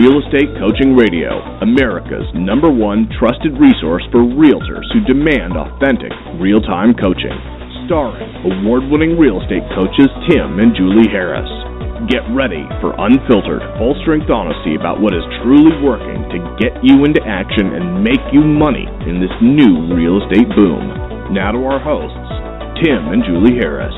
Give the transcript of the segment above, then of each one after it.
Real Estate Coaching Radio, America's #1 trusted resource for realtors who demand authentic, real-time coaching. Starring award-winning real estate coaches Tim and Julie Harris. Get ready for unfiltered, full-strength honesty about what is truly working to get you into action and make you money in this new real estate boom. Now to our hosts, Tim and Julie Harris.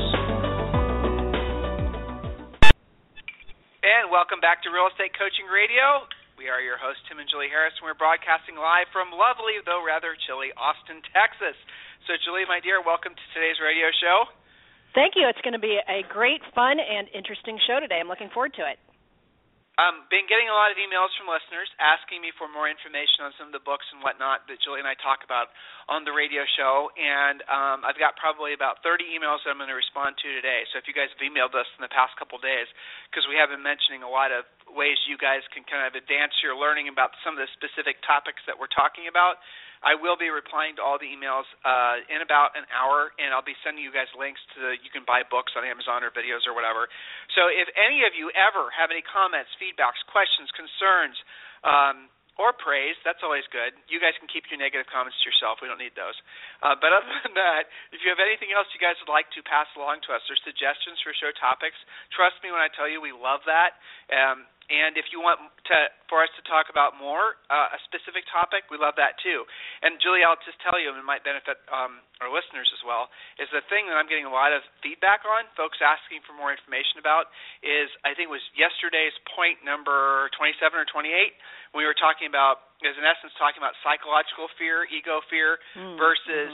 And welcome back to Real Estate Coaching Radio. We are your hosts, Tim and Julie Harris, and we're broadcasting live from lovely, though rather chilly, Austin, Texas. So, Julie, my dear, welcome to today's radio show. Thank you. It's going to be a great, fun, and interesting show today. I'm looking forward to it. Been getting a lot of emails from listeners asking me for more information on some of the books and whatnot that Julie and I talk about on the radio show, and I've got probably about 30 emails that I'm going to respond to today. So if you guys have emailed us in the past couple days, because we have been mentioning a lot of ways you guys can kind of advance your learning about some of the specific topics that we're talking about, I will be replying to all the emails in about an hour, and I'll be sending you guys links to you can buy books on Amazon or videos or whatever. So if any of you ever have any comments, feedbacks, questions, concerns, or praise, that's always good. You guys can keep your negative comments to yourself. We don't need those. But other than that, if you have anything else you guys would like to pass along to us or suggestions for show topics, trust me when I tell you we love that. And if you want for us to talk about more, a specific topic, we love that too. And Julie, I'll just tell you, and it might benefit our listeners as well, is the thing that I'm getting a lot of feedback on, folks asking for more information about, is I think it was yesterday's point number 27 or 28, when we were talking about, is in essence talking about psychological fear, ego fear, versus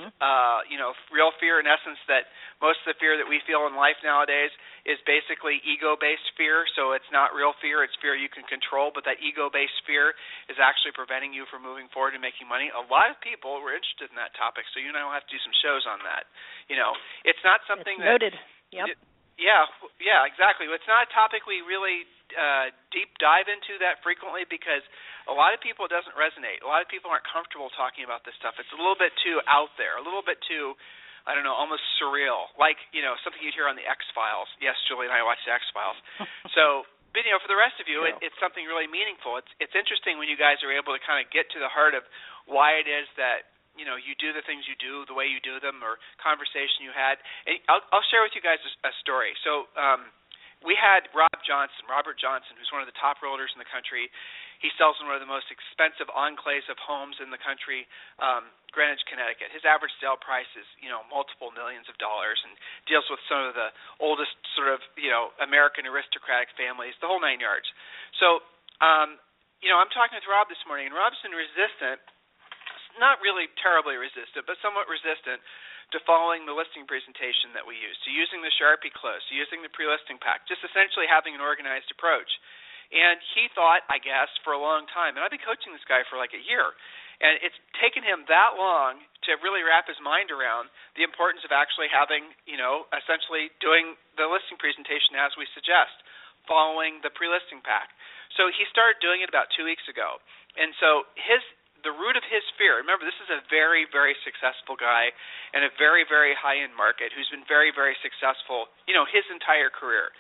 real fear. In essence, that most of the fear that we feel in life nowadays is basically ego-based fear, so it's not real fear, it's fear you can control, but that ego-based fear is actually preventing you from moving forward and making money. A lot of people were interested in that topic, so you and I will have to do some shows on that. You know, it's not something it's noted. Yep. Yeah, exactly. It's not a topic we really deep dive into that frequently because a lot of people it doesn't resonate. A lot of people aren't comfortable talking about this stuff. It's a little bit too out there, a little bit too, I don't know, almost surreal, like, something you'd hear on the X-Files. Yes, Julie and I watch the X-Files. So, but, for the rest of you, it's something really meaningful. It's interesting when you guys are able to kind of get to the heart of why it is that, you do the things you do, the way you do them, or conversation you had. And I'll share with you guys a story. So we had Robert Johnson, who's one of the top realtors in the country. He sells in one of the most expensive enclaves of homes in the country, Greenwich, Connecticut. His average sale price is, multiple millions of dollars, and deals with some of the oldest sort of, American aristocratic families, the whole nine yards. So, I'm talking with Rob this morning, and Rob's been resistant, not really terribly resistant, but somewhat resistant to following the listing presentation that we use, to using the Sharpie close, to using the pre-listing pack, just essentially having an organized approach. And he thought, I guess, for a long time, and I've been coaching this guy for like a year, and it's taken him that long to really wrap his mind around the importance of actually having, essentially doing the listing presentation as we suggest, following the pre-listing pack. So he started doing it about 2 weeks ago. And so the root of his fear, remember, this is a very, very successful guy in a very, very high-end market who's been very, very successful, his entire career.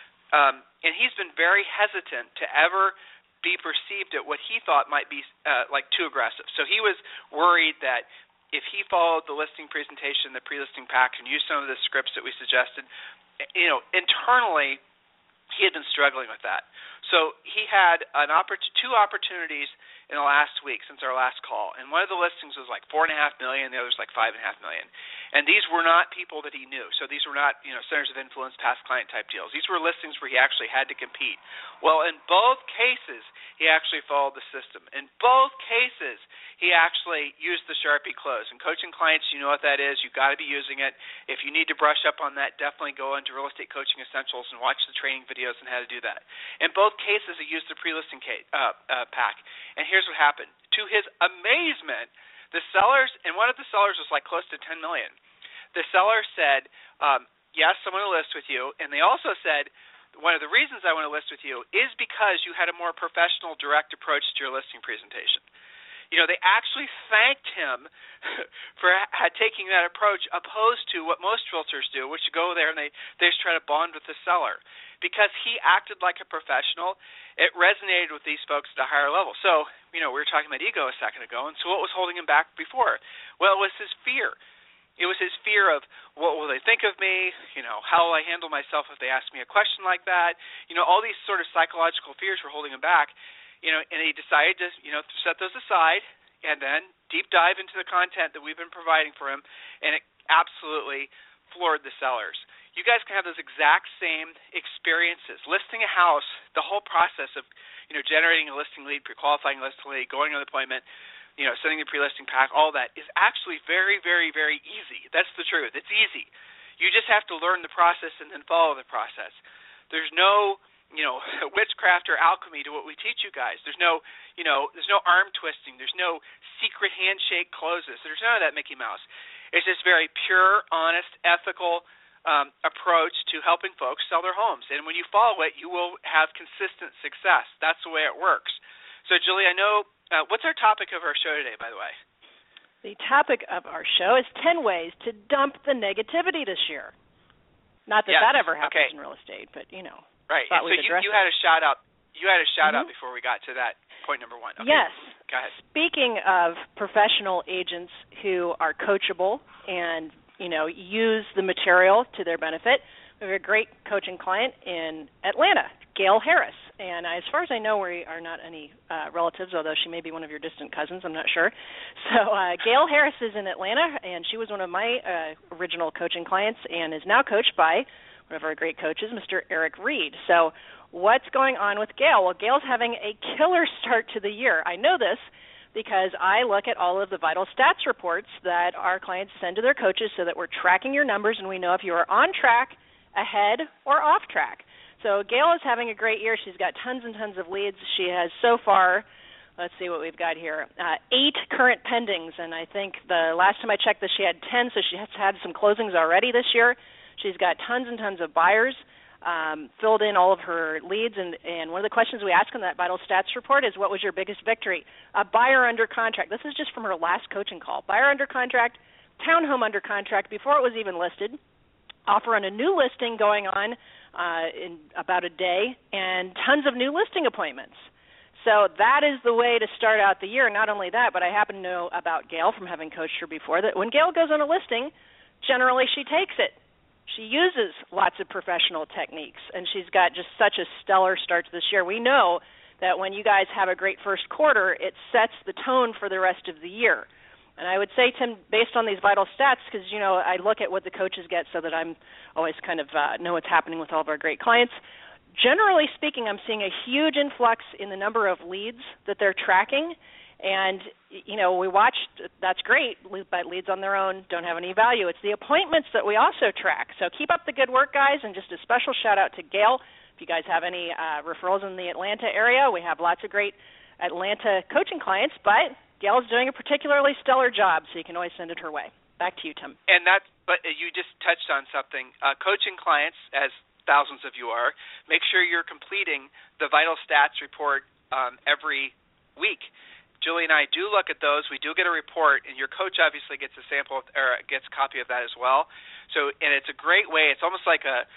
And he's been very hesitant to ever be perceived at what he thought might be like too aggressive. So he was worried that if he followed the listing presentation, the pre-listing pack, and used some of the scripts that we suggested, internally he had been struggling with that. So he had two opportunities in the last week since our last call, and one of the listings was like $4.5 million, the other was like $5.5 million. And these were not people that he knew. So these were not, centers of influence, past client type deals. These were listings where he actually had to compete. Well, in both cases, he actually followed the system. In both cases, he actually used the Sharpie close. And coaching clients, you know what that is. You've got to be using it. If you need to brush up on that, definitely go into Real Estate Coaching Essentials and watch the training videos on how to do that. In both cases, he used the pre-listing pack. And here's what happened. To his amazement, the sellers, and one of the sellers was like close to $10 million. The seller said, yes, I want to list with you. And they also said, one of the reasons I want to list with you is because you had a more professional, direct approach to your listing presentation. They actually thanked him for taking that approach opposed to what most realtors do, which go there and they just try to bond with the seller. because he acted like a professional, it resonated with these folks at a higher level. So, we were talking about ego a second ago, and so what was holding him back before? Well, it was his fear. It was his fear of, what will they think of me? How will I handle myself if they ask me a question like that? All these sort of psychological fears were holding him back. And he decided to, set those aside and then deep dive into the content that we've been providing for him, and it absolutely floored the sellers. You guys can have those exact same experiences. Listing a house, the whole process of, generating a listing lead, pre-qualifying a listing lead, going on an appointment, sending a pre-listing pack, all that is actually very, very, very easy. That's the truth. It's easy. You just have to learn the process and then follow the process. There's no, witchcraft or alchemy to what we teach you guys. There's no arm twisting. There's no secret handshake closes. There's none of that Mickey Mouse. It's just very pure, honest, ethical approach to helping folks sell their homes. And when you follow it, you will have consistent success. That's the way it works. So, Julie, I know, what's our topic of our show today, by the way? The topic of our show is 10 ways to dump the negativity this year. Not that that ever happens in real estate, but, Right. So you had a shout-out. You had a shout-out before we got to that point number one. Okay. Yes. Go ahead. Speaking of professional agents who are coachable and use the material to their benefit, we have a great coaching client in Atlanta, Gail Harris. And as far as I know, we are not any relatives, although she may be one of your distant cousins. I'm not sure. So Gail Harris is in Atlanta, and she was one of my original coaching clients and is now coached by one of our great coaches, Mr. Eric Reed. So what's going on with Gail? Well, Gail's having a killer start to the year. I know this because I look at all of the vital stats reports that our clients send to their coaches so that we're tracking your numbers and we know if you are on track, ahead, or off track. So Gail is having a great year. She's got tons and tons of leads. She has so far, let's see what we've got here, 8 current pendings, and I think the last time I checked this, she had 10, so she has had some closings already this year. She's got tons and tons of buyers, filled in all of her leads, and one of the questions we ask in that vital stats report is, what was your biggest victory? A buyer under contract. This is just from her last coaching call. Buyer under contract, townhome under contract before it was even listed, offer on a new listing going on in about a day, and tons of new listing appointments. So that is the way to start out the year. Not only that, but I happen to know about Gail from having coached her before, that when Gail goes on a listing, generally she takes it. She uses lots of professional techniques, and she's got just such a stellar start to this year. We know that when you guys have a great first quarter, it sets the tone for the rest of the year. And I would say, Tim, based on these vital stats, because, I look at what the coaches get so that I'm always kind of know what's happening with all of our great clients. Generally speaking, I'm seeing a huge influx in the number of leads that they're tracking. And, we watched, that's great, but leads on their own don't have any value. It's the appointments that we also track. So keep up the good work, guys, and just a special shout-out to Gail. If you guys have any referrals in the Atlanta area, we have lots of great Atlanta coaching clients, but Gail's doing a particularly stellar job, so you can always send it her way. Back to you, Tim. But you just touched on something. Coaching clients, as thousands of you are, make sure you're completing the vital stats report every week. Julie and I do look at those. We do get a report, and your coach obviously gets a sample or gets a copy of that as well. So, and it's a great way. It's almost like a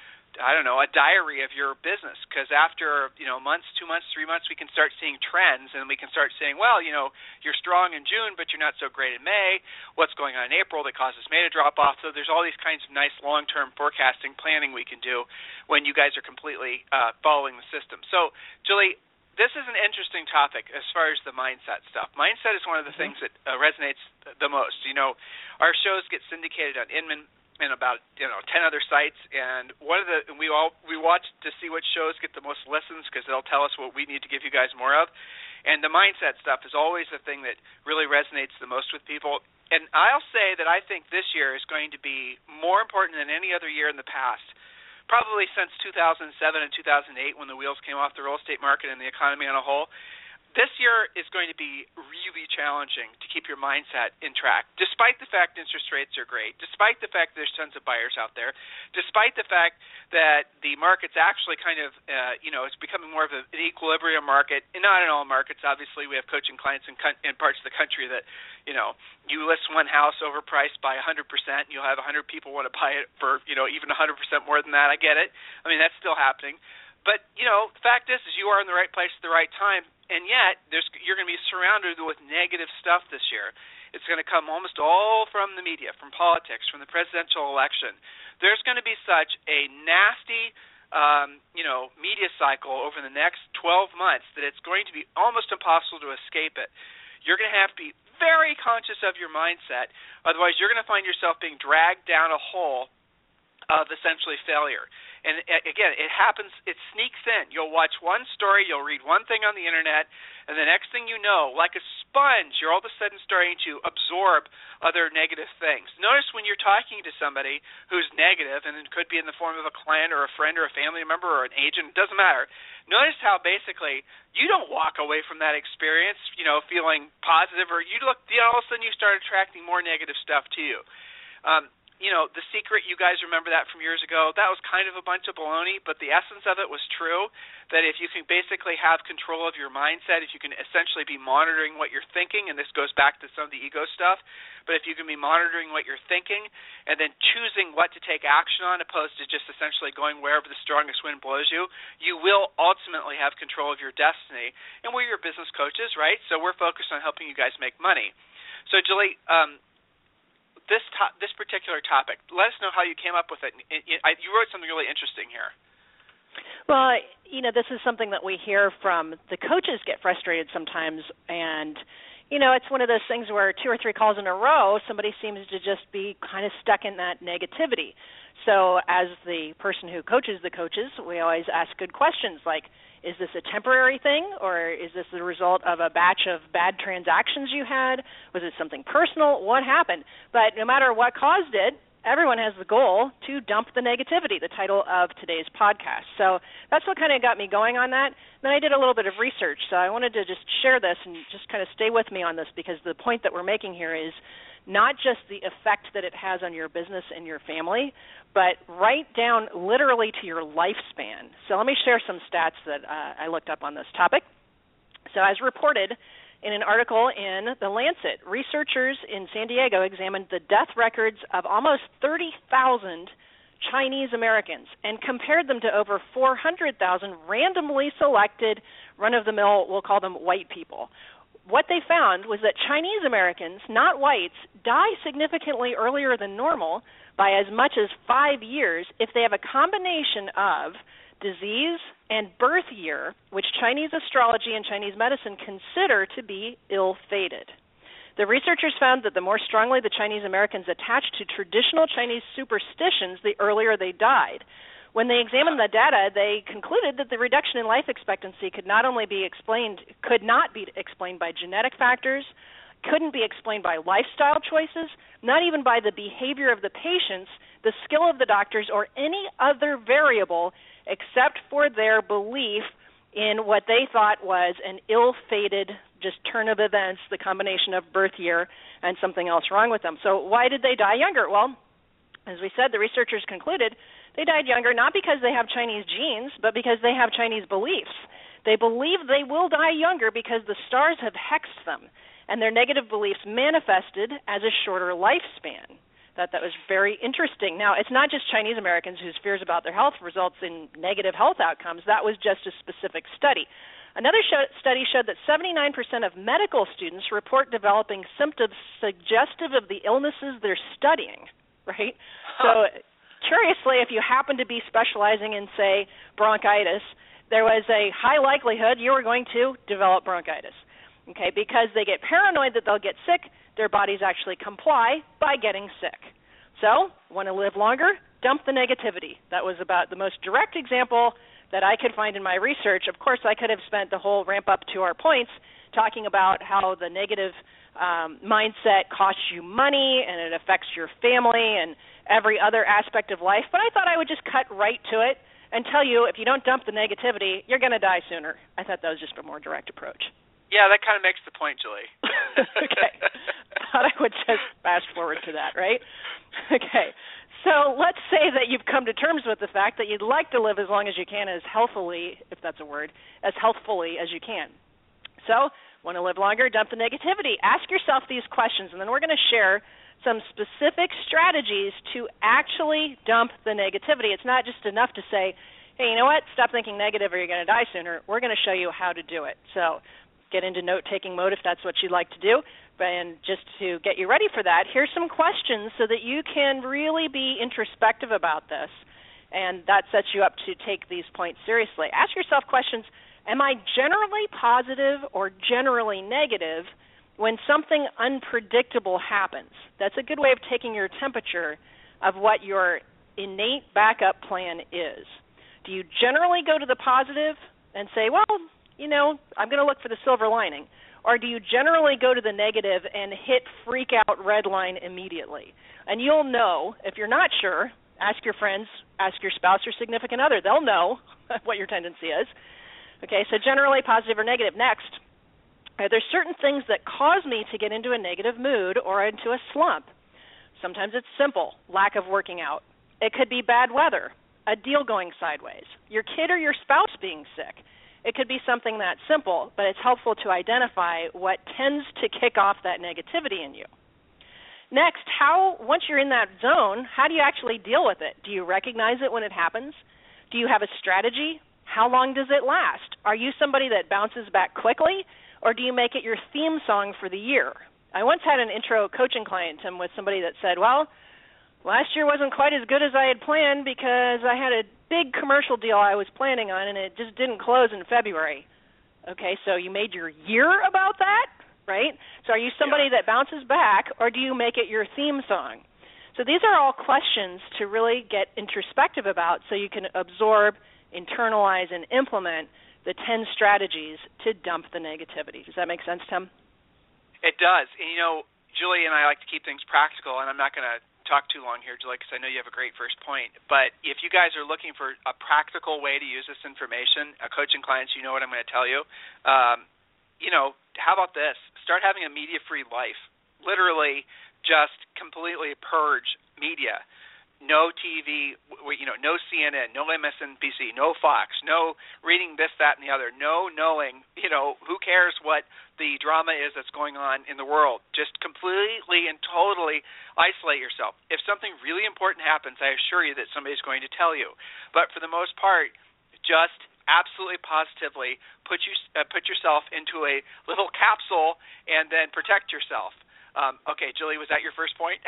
diary of your business, because after months, 2 months, 3 months, we can start seeing trends, and we can start saying, well, you're strong in June, but you're not so great in May. What's going on in April that causes May to drop off? So there's all these kinds of nice long-term forecasting planning we can do when you guys are completely following the system. So, Julie, this is an interesting topic as far as the mindset stuff. Mindset is one of the things that resonates the most. Our shows get syndicated on Inman and about 10 other sites, and we watch to see which shows get the most listens, because they'll tell us what we need to give you guys more of. And the mindset stuff is always the thing that really resonates the most with people. And I'll say that I think this year is going to be more important than any other year in the past, probably since 2007 and 2008 when the wheels came off the real estate market and the economy on a whole. this year is going to be really challenging to keep your mindset in track, despite the fact interest rates are great, despite the fact there's tons of buyers out there, despite the fact that the market's actually kind of, it's becoming more of an equilibrium market, and not in all markets. Obviously, we have coaching clients in parts of the country that, you list one house overpriced by 100%, and you'll have 100 people want to buy it for, even 100% more than that. I get it. I mean, that's still happening. But, the fact is you are in the right place at the right time, and yet you're going to be surrounded with negative stuff this year. It's going to come almost all from the media, from politics, from the presidential election. There's going to be such a nasty, media cycle over the next 12 months that it's going to be almost impossible to escape it. You're going to have to be very conscious of your mindset. Otherwise, you're going to find yourself being dragged down a hole of essentially failure. And again, it happens, it sneaks in. You'll watch one story, you'll read one thing on the internet, and the next thing you know, like a sponge, you're all of a sudden starting to absorb other negative things. Notice when you're talking to somebody who's negative, and it could be in the form of a client or a friend or a family member or an agent, it doesn't matter. Notice how basically you don't walk away from that experience, feeling positive, or all of a sudden you start attracting more negative stuff to you. The secret, you guys remember that from years ago, that was kind of a bunch of baloney, but the essence of it was true, that if you can basically have control of your mindset, if you can essentially be monitoring what you're thinking, and this goes back to some of the ego stuff, but if you can be monitoring what you're thinking and then choosing what to take action on opposed to just essentially going wherever the strongest wind blows you, you will ultimately have control of your destiny. And we're your business coaches, right? So we're focused on helping you guys make money. So, Julie, this particular topic, let us know how you came up with it. You wrote something really interesting here. Well, this is something that we hear from the coaches get frustrated sometimes, and, it's one of those things where 2 or 3 calls in a row, somebody seems to just be kind of stuck in that negativity. So as the person who coaches the coaches, we always ask good questions like, is this a temporary thing, or is this the result of a batch of bad transactions you had? Was it something personal? What happened? But no matter what caused it, everyone has the goal to dump the negativity, the title of today's podcast. So that's what kind of got me going on that. Then I did a little bit of research, so I wanted to just share this and just kind of stay with me on this, because the point that we're making here is not just the effect that it has on your business and your family, but right down literally to your lifespan. So let me share some stats that I looked up on this topic. So as reported in an article in The Lancet, researchers in San Diego examined the death records of almost 30,000 Chinese Americans and compared them to over 400,000 randomly selected run-of-the-mill, we'll call them white people. What they found was that Chinese Americans, not whites, die significantly earlier than normal by as much as 5 years if they have a combination of disease and birth year, which Chinese astrology and Chinese medicine consider to be ill-fated. The researchers found that the more strongly the Chinese Americans attached to traditional Chinese superstitions, the earlier they died. When they examined the data, they concluded that the reduction in life expectancy could not be explained by genetic factors, couldn't be explained by lifestyle choices, not even by the behavior of the patients, the skill of the doctors, or any other variable except for their belief in what they thought was an ill-fated just turn of events, the combination of birth year and something else wrong with them. So why did they die younger? Well, as we said, the researchers concluded they died younger not because they have Chinese genes, but because they have Chinese beliefs. They believe they will die younger because the stars have hexed them, and their negative beliefs manifested as a shorter lifespan. That was very interesting. Now, it's not just Chinese Americans whose fears about their health results in negative health outcomes. That was just a specific study. Another study showed that 79% of medical students report developing symptoms suggestive of the illnesses they're studying, right? So curiously, if you happen to be specializing in, say, bronchitis, there was a high likelihood you were going to develop bronchitis, okay, because they get paranoid that they'll get sick. Their bodies actually comply by getting sick. So, want to live longer? Dump the negativity. That was about the most direct example that I could find in my research. Of course, I could have spent the whole ramp up to our points talking about how the negative mindset costs you money and it affects your family and every other aspect of life, but I thought I would just cut right to it and tell you if you don't dump the negativity, you're going to die sooner. I thought that was just a more direct approach. Yeah, that kind of makes the point, Julie. Okay. Thought I would just fast forward to that, right? Okay. So let's say that you've come to terms with the fact that you'd like to live as long as you can, as healthfully, if that's a word, as healthfully as you can. So, want to live longer, dump the negativity. Ask yourself these questions, and then we're going to share some specific strategies to actually dump the negativity. It's not just enough to say, hey, you know what, stop thinking negative or you're going to die sooner. We're going to show you how to do it. So get into note-taking mode if that's what you'd like to do. And just to get you ready for that, here's some questions so that you can really be introspective about this, and that sets you up to take these points seriously. Ask yourself questions, am I generally positive or generally negative when something unpredictable happens? That's a good way of taking your temperature of what your innate backup plan is. Do you generally go to the positive and say, well, you know, I'm going to look for the silver lining? Or do you generally go to the negative and hit freak out red line immediately? And you'll know, if you're not sure, ask your friends, ask your spouse or significant other. They'll know what your tendency is. Okay, so generally positive or negative. Next, are there certain things that cause me to get into a negative mood or into a slump? Sometimes it's simple, lack of working out. It could be bad weather, a deal going sideways, your kid or your spouse being sick. It could be something that simple, but it's helpful to identify what tends to kick off that negativity in you. Next, once you're in that zone, how do you actually deal with it? Do you recognize it when it happens? Do you have a strategy? How long does it last? Are you somebody that bounces back quickly, or do you make it your theme song for the year? I once had an intro coaching client, Tim, with somebody that said, well, last year wasn't quite as good as I had planned because I had a big commercial deal I was planning on, and it just didn't close in February. Okay, so you made your year about that, right? So are you somebody that bounces back, or do you make it your theme song? So these are all questions to really get introspective about so you can absorb, internalize, and implement the 10 strategies to dump the negativity. Does that make sense, Tim? It does. And, you know, Julie and I like to keep things practical, and I'm not going to talk too long here, Julie, because I know you have a great first point. But if you guys are looking for a practical way to use this information, coaching clients, you know what I'm going to tell you. You know, how about this? Start having a media-free life. Literally just completely purge media. No TV, you know, no CNN, no MSNBC, no Fox, no reading this, that, and the other, no knowing, you know, who cares what the drama is that's going on in the world. Just completely and totally isolate yourself. If something really important happens, I assure you that somebody's going to tell you. But for the most part, just absolutely positively put yourself into a little capsule and then protect yourself. Okay, Julie, was that your first point?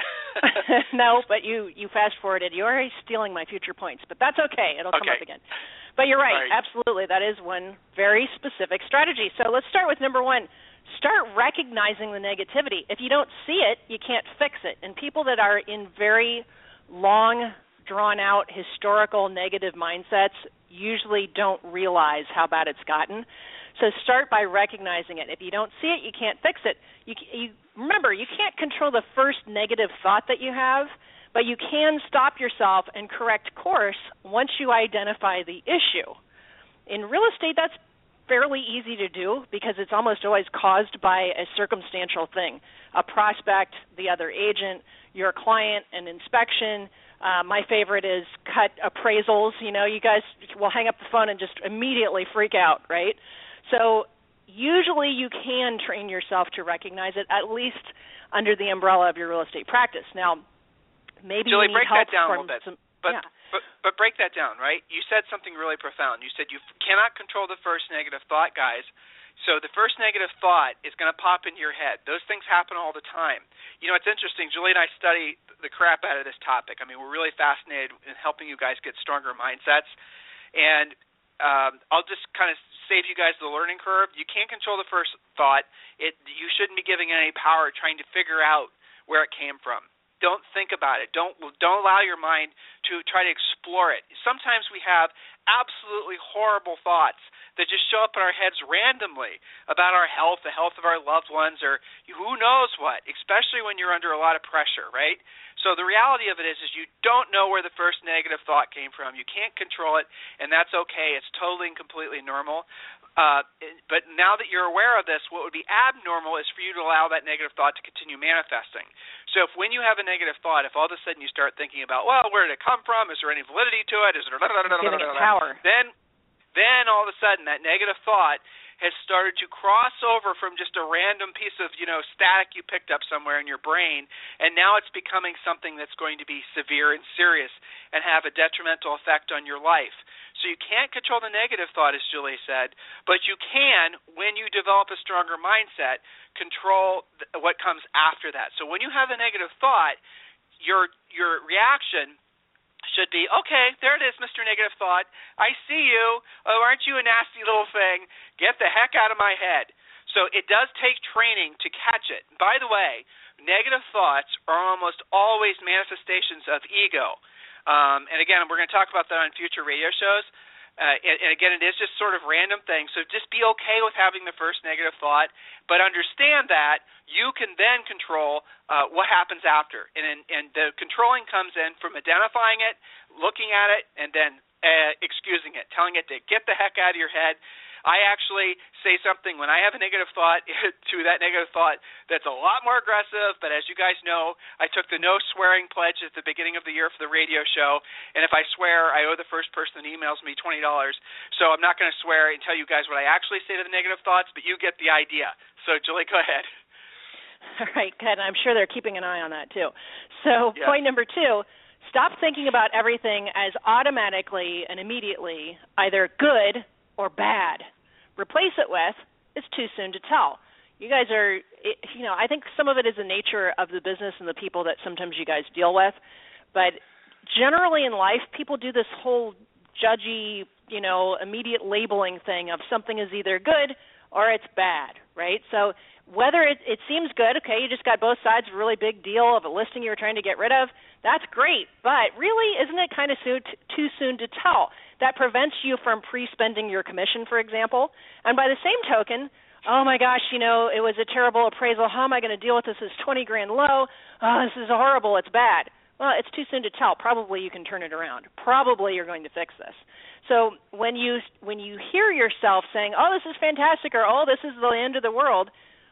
No, but you fast-forwarded. You're already stealing my future points, but that's okay. It'll come up again. But you're right. Absolutely. That is one very specific strategy. So let's start with number one. Start recognizing the negativity. If you don't see it, you can't fix it. And people that are in very long, drawn-out, historical negative mindsets usually don't realize how bad it's gotten. So start by recognizing it. If you don't see it, you can't fix it. Remember, you can't control the first negative thought that you have, but you can stop yourself and correct course once you identify the issue. In real estate, that's fairly easy to do because it's almost always caused by a circumstantial thing, a prospect, the other agent, your client, an inspection. My favorite is cut appraisals. You know, you guys will hang up the phone and just immediately freak out, right? So usually you can train yourself to recognize it, at least under the umbrella of your real estate practice. Now, maybe Julie, you need break help that down from a little bit. yeah. But break that down, right? You said something really profound. You said you cannot control the first negative thought, guys. So the first negative thought is going to pop into your head. Those things happen all the time. You know, it's interesting. Julie and I study the crap out of this topic. I mean, we're really fascinated in helping you guys get stronger mindsets. And I'll just kind of save you guys the learning curve. You can't control the first thought. You shouldn't be giving it any power trying to figure out where it came from. Don't think about it. Don't allow your mind to try to explore it. Sometimes we have absolutely horrible thoughts that just show up in our heads randomly about our health, the health of our loved ones, or who knows what, especially when you're under a lot of pressure, right? So the reality of it is you don't know where the first negative thought came from. You can't control it, and that's okay. It's totally and completely normal. But now that you're aware of this, what would be abnormal is for you to allow that negative thought to continue manifesting. So if when you have a negative thought, if all of a sudden you start thinking about, well, where did it come from? Is there any validity to it? Is there giving it power? Then all of a sudden that negative thought has started to cross over from just a random piece of, static you picked up somewhere in your brain, and now it's becoming something that's going to be severe and serious and have a detrimental effect on your life. So you can't control the negative thought, as Julie said, but you can, when you develop a stronger mindset, control what comes after that. So when you have a negative thought, your reaction should be, okay, there it is, Mr. Negative Thought. I see you. Oh, aren't you a nasty little thing? Get the heck out of my head. So it does take training to catch it. By the way, negative thoughts are almost always manifestations of ego. And again, we're going to talk about that on future radio shows. And again, it is just sort of random things. So just be okay with having the first negative thought, but understand that you can then control what happens after. And the controlling comes in from identifying it, looking at it, and then excusing it, telling it to get the heck out of your head. I actually say something when I have a negative thought to that negative thought that's a lot more aggressive, but as you guys know, I took the no swearing pledge at the beginning of the year for the radio show, and if I swear, I owe the first person that emails me $20. So I'm not going to swear and tell you guys what I actually say to the negative thoughts, but you get the idea. So, Julie, go ahead. All right, good. I'm sure they're keeping an eye on that, too. So Point number 2, stop thinking about everything as automatically and immediately either good or bad. Replace it with, it's too soon to tell. You guys are, I think some of it is the nature of the business and the people that sometimes you guys deal with, but generally in life, people do this whole judgy, immediate labeling thing of something is either good or it's bad, right? So whether it seems good, okay, you just got both sides of a really big deal of a listing you were trying to get rid of, that's great, but really isn't it kind of too soon to tell? That prevents you from pre-spending your commission, for example. And by the same token, oh my gosh, it was a terrible appraisal. How am I going to deal with this? It's $20,000 low. Oh, this is horrible. It's bad. Well, it's too soon to tell. Probably you can turn it around. Probably you're going to fix this. So when you hear yourself saying, oh, this is fantastic, or oh, this is the end of the world,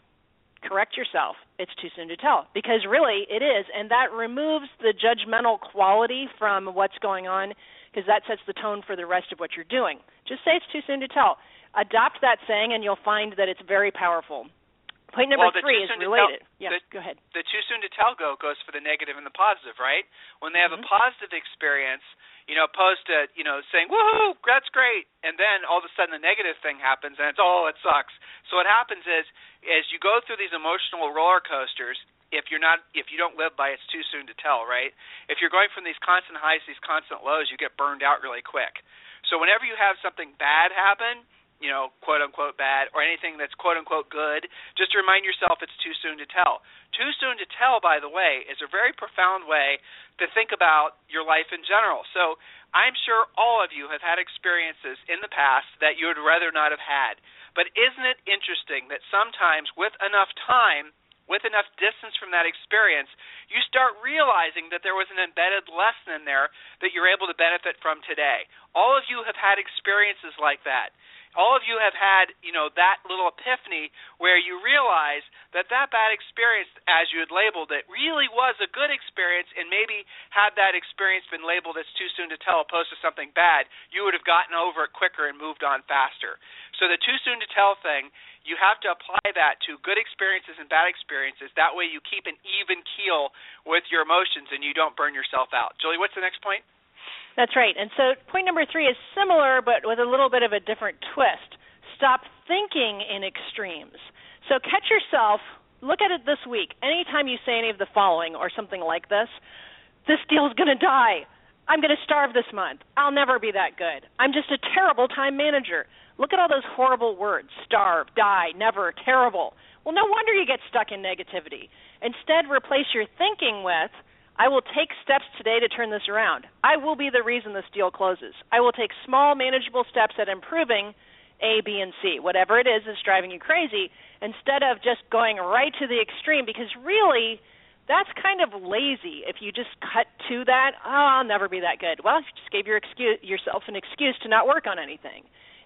correct yourself. It's too soon to tell, because really it is, and that removes the judgmental quality from what's going on, because that sets the tone for the rest of what you're doing. Just say it's too soon to tell. Adopt that saying, and you'll find that it's very powerful. Point number 3 is related. Go ahead. The too soon to tell goes for the negative and the positive, right? When they have a positive experience, opposed to, saying, woohoo, that's great, and then all of a sudden the negative thing happens, and it's, oh, it sucks. So what happens is, as you go through these emotional roller coasters, if you don't live by it's too soon to tell, right? If you're going from these constant highs, these constant lows, you get burned out really quick. So whenever you have something bad happen, quote-unquote bad, or anything that's quote-unquote good, just remind yourself it's too soon to tell. Too soon to tell, by the way, is a very profound way to think about your life in general. So I'm sure all of you have had experiences in the past that you would rather not have had. But isn't it interesting that sometimes with enough time, with enough distance from that experience, you start realizing that there was an embedded lesson in there that you're able to benefit from today. All of you have had experiences like that. All of you have had, that little epiphany where you realize that bad experience, as you had labeled it, really was a good experience, and maybe had that experience been labeled as too soon to tell opposed to something bad, you would have gotten over it quicker and moved on faster. So the too soon to tell thing, you have to apply that to good experiences and bad experiences. That way you keep an even keel with your emotions and you don't burn yourself out. Julie, what's the next point? That's right. And so point number 3 is similar but with a little bit of a different twist. Stop thinking in extremes. So catch yourself, look at it this week. Anytime you say any of the following or something like this deal's going to die. I'm going to starve this month. I'll never be that good. I'm just a terrible time manager. Look at all those horrible words, starve, die, never, terrible. Well, no wonder you get stuck in negativity. Instead, replace your thinking with, I will take steps today to turn this around. I will be the reason this deal closes. I will take small, manageable steps at improving A, B, and C, whatever it is that's driving you crazy, instead of just going right to the extreme, because really that's kind of lazy if you just cut to that, oh, I'll never be that good. Well, you just gave yourself an excuse to not work on anything.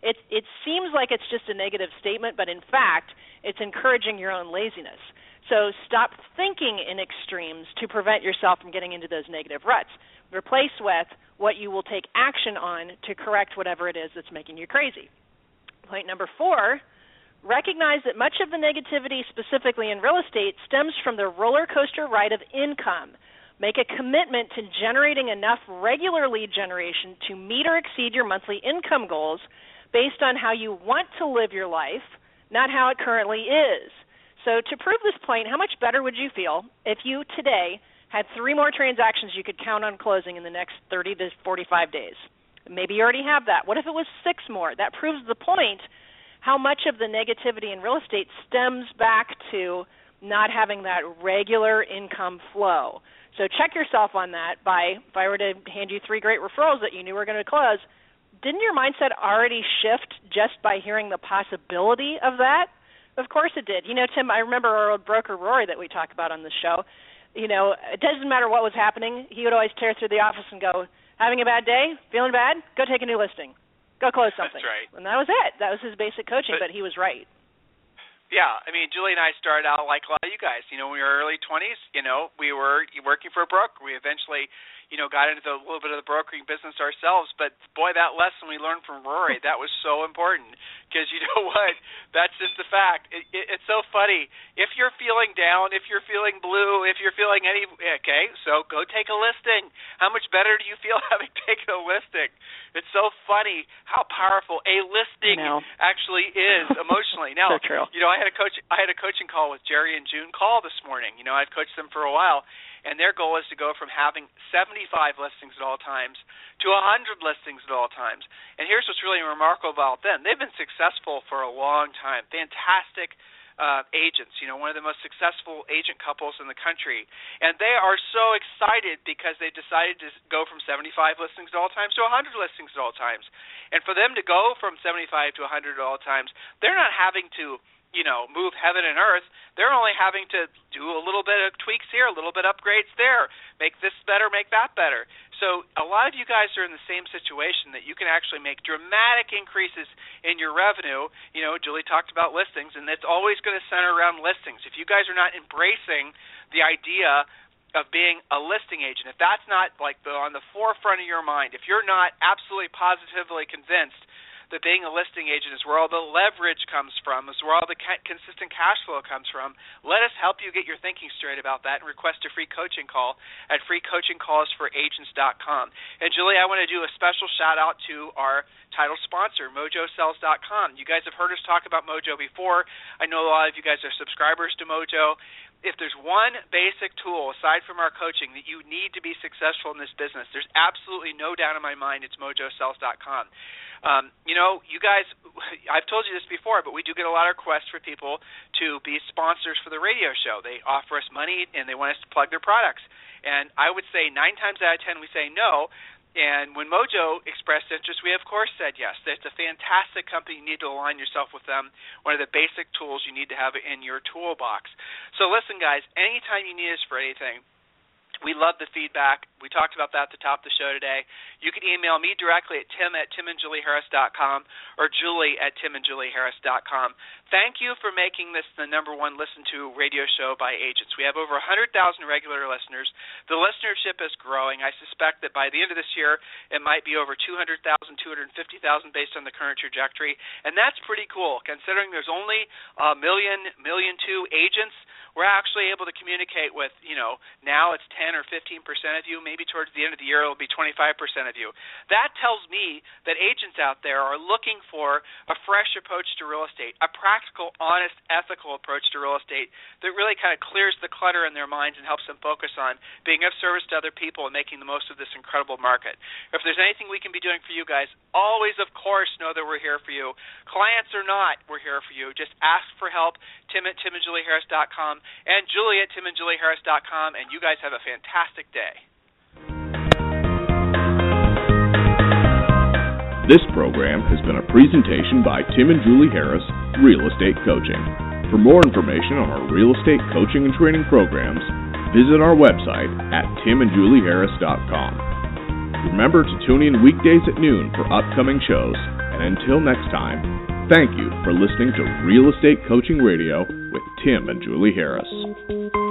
It seems like it's just a negative statement, but in fact, it's encouraging your own laziness. So stop thinking in extremes to prevent yourself from getting into those negative ruts. Replace with what you will take action on to correct whatever it is that's making you crazy. Point number 4, recognize that much of the negativity, specifically in real estate, stems from the roller coaster ride of income. Make a commitment to generating enough regular lead generation to meet or exceed your monthly income goals based on how you want to live your life, not how it currently is. So to prove this point, how much better would you feel if you today had 3 more transactions you could count on closing in the next 30 to 45 days? Maybe you already have that. What if it was 6 more? That proves the point how much of the negativity in real estate stems back to not having that regular income flow. So check yourself on that by, if I were to hand you 3 great referrals that you knew were going to close, didn't your mindset already shift just by hearing the possibility of that? Of course it did. You know, Tim, I remember our old broker, Rory, that we talk about on the show. You know, it doesn't matter what was happening. He would always tear through the office and go, having a bad day? Feeling bad? Go take a new listing. Go close something. That's right. And that was it. That was his basic coaching, but he was right. Yeah, I mean, Julie and I started out like a lot of you guys. You know, when we were early 20s, you know, we were working for a broker. We eventually, you know, got into a little bit of the brokering business ourselves. But, boy, that lesson we learned from Rory, that was so important. Because you know what? That's just the fact. It's so funny. If you're feeling down, if you're feeling blue, if you're feeling okay, so go take a listing. How much better do you feel having taken a listing? It's so funny how powerful a listing actually is emotionally. Now, so true. You know, I had a coaching call with Jerry and June Call this morning. You know, I've coached them for a while, and their goal is to go from having 75 listings at all times to 100 listings at all times. And here's what's really remarkable about them. They've been successful for a long time. Fantastic agents, you know, one of the most successful agent couples in the country. And they are so excited because they decided to go from 75 listings at all times to 100 listings at all times. And for them to go from 75 to 100 at all times, they're not having to, you know, move heaven and earth. They're only having to do a little bit of tweaks here, a little bit of upgrades there, make this better, make that better. So a lot of you guys are in the same situation that you can actually make dramatic increases in your revenue. You know, Julie talked about listings, and it's always going to center around listings. If you guys are not embracing the idea of being a listing agent, if that's not like on the forefront of your mind, if you're not absolutely positively convinced that being a listing agent is where all the leverage comes from, is where all the consistent cash flow comes from, let us help you get your thinking straight about that and request a free coaching call at freecoachingcallsforagents.com. And Julie, I want to do a special shout out to our title sponsor, MojoSells.com. You guys have heard us talk about Mojo before. I know a lot of you guys are subscribers to Mojo. If there's one basic tool, aside from our coaching, that you need to be successful in this business, there's absolutely no doubt in my mind it's MojoSells.com. You know, you guys, I've told you this before, but we do get a lot of requests for people to be sponsors for the radio show. They offer us money, and they want us to plug their products. And I would say 9 times out of 10 we say no. And when Mojo expressed interest, we, of course, said yes. It's a fantastic company. You need to align yourself with them. One of the basic tools you need to have in your toolbox. So listen, guys, anytime you need us for anything, we love the feedback. We talked about that at the top of the show today. You can email me directly at tim@timandjulieharris.com or julie@timandjulieharris.com. Thank you for making this the #1 listened to radio show by agents. We have over 100,000 regular listeners. The listenership is growing. I suspect that by the end of this year, it might be over 200,000, 250,000 based on the current trajectory. And that's pretty cool, considering there's only 1 million, 1.2 million agents. We're actually able to communicate with, you know, now it's 10 or 15% of you. Maybe towards the end of the year it'll be 25% of you. That tells me that agents out there are looking for a fresh approach to real estate, a practical, honest, ethical approach to real estate that really kind of clears the clutter in their minds and helps them focus on being of service to other people and making the most of this incredible market. If there's anything we can be doing for you guys, always, of course, know that we're here for you. Clients or not, we're here for you. Just ask for help, tim@timandjulieharris.com. and julie@timandjulieharris.com, and you guys have a fantastic day. This program has been a presentation by Tim and Julie Harris, Real Estate Coaching. For more information on our real estate coaching and training programs, visit our website at timandjulieharris.com. Remember to tune in weekdays at noon for upcoming shows, and And until next time, thank you for listening to Real Estate Coaching Radio with Tim and Julie Harris.